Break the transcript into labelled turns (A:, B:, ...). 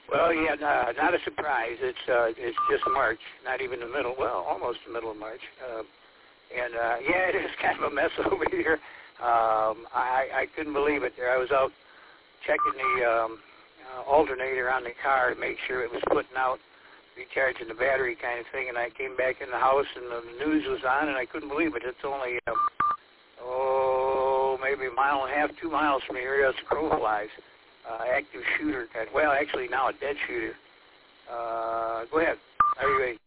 A: Well, yeah, not a surprise. It's just March, not even the middle. Well, almost the middle of March. Yeah, it is kind of a mess over here. I couldn't believe it. There, I was out checking the alternator on the car to make sure it was putting out, recharging the battery kind of thing, and I came back in the house and the news was on, and I couldn't believe it. It's only maybe a mile and a half, 2 miles from here as the crow flies. Active shooter. Well, actually now a dead shooter. Go ahead. Are you ready?